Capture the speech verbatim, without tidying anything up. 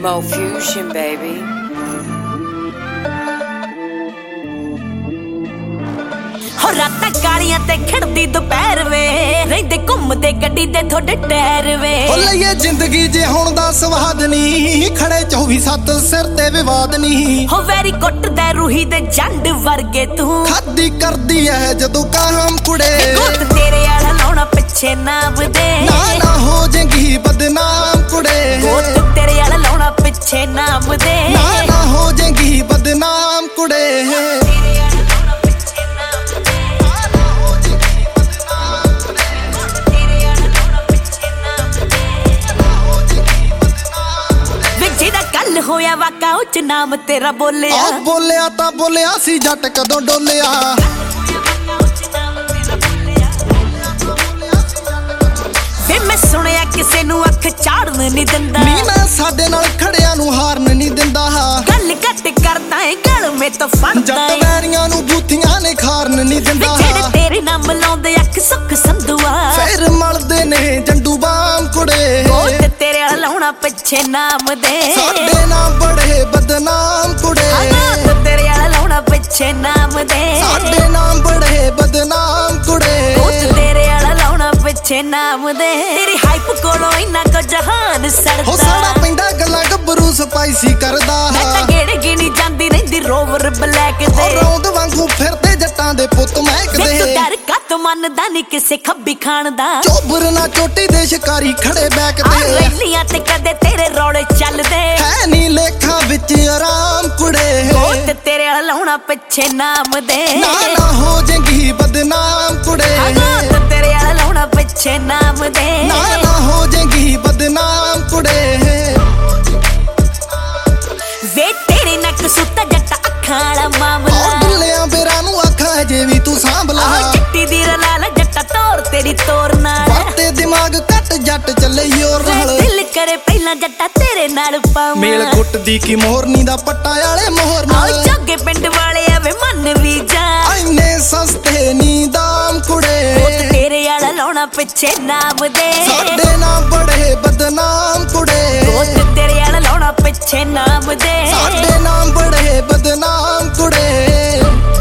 Mo Fusion, baby. ਹੋ ਰਾਤਾਂ ਕਾਲੀਆਂ ਤੇ ਖੜਦੀ ਦੁਪਹਿਰ ਵੇ ਰਹਿੰਦੇ ਘੁੰਮਦੇ ਗੱਡੀ ਦੇ ਥੋੜੇ ਟਾਇਰ ਵੇ ਹੋ ਲਈਏ ਜ਼ਿੰਦਗੀ ਜੇ ਹੁਣ ਦਾ ਸਵਾਦ ਨਹੀਂ ਖੜੇ ਚੌਵੀ ਸੱਤ ਸਿਰ ਤੇ ਵਿਵਾਦ ਨਹੀਂ ਹੋ ਵੈਰੀ ਕੁੱਟਦਾ ਰੂਹੀ ਦੇ ਜੰਡ ਵਰਗੇ ਤੂੰ ਖਾਦੀ ਕਰਦੀ ਐ ਜਦੋਂ ਕਾਮ ਕੁੜੇ ਗੁੱਤ ਤੇਰੇ ਵਾਲਾ ਲਾਉਣਾ ਪਿੱਛੇ ਨਾਮ ਦੇ ਨਾ ਨਾ ਹੋ ਜਾਏਗੀ ਬਦਨਾਮ ਕੁੜੇ ਗੁੱਤ ਤੇਰੇ ਵਾਲਾ ਲਾਉਣਾ ਪਿੱਛੇ ਨਾਮ ਦੇ ਨਾ ਨਾ ਹੋ ਜਾਏਗੀ ਬਦਨਾਮ ਕੁੜੇ ਹੋਇਆ ਵਾਕਾ ਉੱਚ ਨਾਮ ਤੇਰਾ ਬੋਲਿਆ ਆ ਬੋਲਿਆ ਤਾਂ ਬੋਲਿਆ ਸੀ ਜੱਟ ਕਦੋਂ ਡੋਲਿਆ ਵੇ ਮੈਂ ਸੁਣਿਆ ਕਿਸੇ ਨੂੰ ਅੱਖ ਚਾੜਨ ਨਹੀਂ ਦਿੰਦਾ ਨੀ ਮੈਂ ਸਾਡੇ ਨਾਲ ਖੜਿਆਂ ਨੂੰ ਹਾਰਨ ਨਹੀਂ ਦਿੰਦਾ ਗੱਲ ਘੱਟ ਕਰਦਾ ਏ ਗਲ ਮੇ ਤੋਂ ਫੜਦਾ ਜੱਟ ਵੈਰੀਆਂ ਨੂੰ ਬੂਥੀਆਂ ਨੇ ਖਾਰਨ ਨਹੀਂ ਦਿੰਦਾ ਜਿਹੜੇ ਤੇਰੇ ਨਾਮ ਲਾਉਂਦੇ ਅੱਖ ਸੁੱਖ ਸੰਧੂਆ ਫੇਰ ਮਲਦੇ ਨੇ ਜੰਡੂ ਬਾਮ ਕੁੜੇ ਉਹ ਤੇ ਤੇਰੇ ਵਾਲਾ ਲਾਉਣਾ ਪਿੱਛੇ ਨਾਮ ਦੇ ਸਾਡੇ ਨਾਮ ਬੜੇ ਬਦਨਾਮ ਕੁੜੇ ਹਾਂ ਤੇਰੇ ਵਾਲਾ ਲਾਉਣਾ ਪਿੱਛੇ ਨਾਮ ਦੇ ਸਾਡੇ ਨਾਮ ਬੜੇ ਬਦਨਾਮ ਕੁੜੇ ਉਹ ਤੇਰੇ ਵਾਲਾ ਲਾਉਣਾ ਪਿੱਛੇ ਨਾਮ ਦੇ ਤੇਰੀ ਹਾਈਪ ਕੋਲੋਂ ਇੰਨਾ ਕੁ ਜਹਾਨ ਸੜਦਾ ਹੋ ਸਾੜਾ ਪੈਂਦਾ ਗੱਲਾਂ ਗੱਭਰੂ ਸਪਾਈਸੀ ਕਰਦਾ ਮੈਂ ਤਾਂ ਗੇੜੇ ਗਿਣੀ ਜਾਂਦੀ ਰਹਿੰਦੀ ਰੋਵਰ ਬਲੈਕ ਦੇ ਰੌਂਦ ਵਾਂਗੂ ਫਿਰਦੇ ਜੱਟਾਂ ਦੇ ਪੁੱਤ ਮਹਿਕਦੇ ਤੂੰ ਡਰ ਕੱਤ ਮੰਨਦਾ ਨਹੀਂ ਕਿਸੇ ਖੱਬੀ ਖਾਣ ਦਾ ਚੋਬਰ ਨਾ ਚੋਟੀ ਦੇ ਸ਼ਿਕਾਰੀ ਖੜੇ ਬੈਕਦੇ ਰੈਲੀਆਂ ਤੇ ਕਦੇ ਤੇਰੇ ਰੌਲੇ ਚੱਲਦੇ ਹੈ ਨੀ ਲੇਖਾਂ ਵਿੱਚ ਆਰਾਮ ਕੁੜੇ ਕੋਟ ਤੇਰੇ ਵਾਲਾ ਲਾਉਣਾ ਪਿੱਛੇ ਨਾਮ ਦੇ ਨਾ ਨਾ ਹੋ ਜਾਏਗੀ ਬਦਨਾਮ ਕੁੜੇ ਕੋਟ ਤੇਰੇ ਵਾਲਾ ਲਾਉਣਾ ਪਿੱਛੇ ਨਾਮ ਦੇ ਨਾ ਨਾ ਹੋ ਜਾਏਗੀ ਬਦਨਾਮ ਕੁੜੇ ਵੇ ਤੇਰੇ ਨੱਕ ਸੁੱਤਾ ਜੱਟ ਅੱਖਾਂ ਵਾਲਾ ਮਾਮਲਾ ਆ ਡੁੱਲਿਆਂ ਬੇਰਾਂ ਨੂੰ ਅੱਖਾਂ ਜੇ ਵੀ ਤੂੰ ਸਾਂਭ ਲਾ ਆ ਚਿੱਟੀ ਦੀ ਰਲਾਲ ਜੱਟਾ ਤੋਰ ਤੇਰੀ ਤੋਰ ਨਾਲ ਵਰਤੇ ਦਿਮਾਗ ਕੱਟ ਜੱਟ ਚੱਲੇ ਯੋਰ ਨਾਲ ਦਿਲ ਕਰੇ ਪਹਿਲਾਂ ਜੱਟਾ ਤੇਰੇ ਨਾਲ ਪਾਵਾਂ ਮੇਲ ਗੁੱਟਦੀ ਕੀ ਮੋਹਰਨੀ ਦਾ ਪੱਟਾ ਵਾਲੇ ਮੋਹਰ ਆਓ ਨਾਲ ਜੱਗੇ ਪਿੰਡ ਵਾਲੇ ਆਵੇ ਮਨ ਵੀ ਜਾ ਐਨੇ ਸਸਤੇ ਨੀ ਦਾਮ ਕੁੜੇ ਪੁੱਤ ਤੇਰੇ ਵਾਲਾ ਲਾਉਣਾ ਪਿੱਛੇ ਨਾਮ ਦੇ ਸਾਡੇ ਨਾਮ ਬੜੇ ਬਦਨਾਮ ਕੁੜੇ ਪੁੱਤ ਤੇਰੇ ਵਾਲਾ ਲਾਉਣਾ ਪਿੱਛੇ ਨਾਮ ਦੇ ਸਾਡੇ ਨਾਮ ਬੜੇ ਬਦਨਾਮ ਕੁੜੇ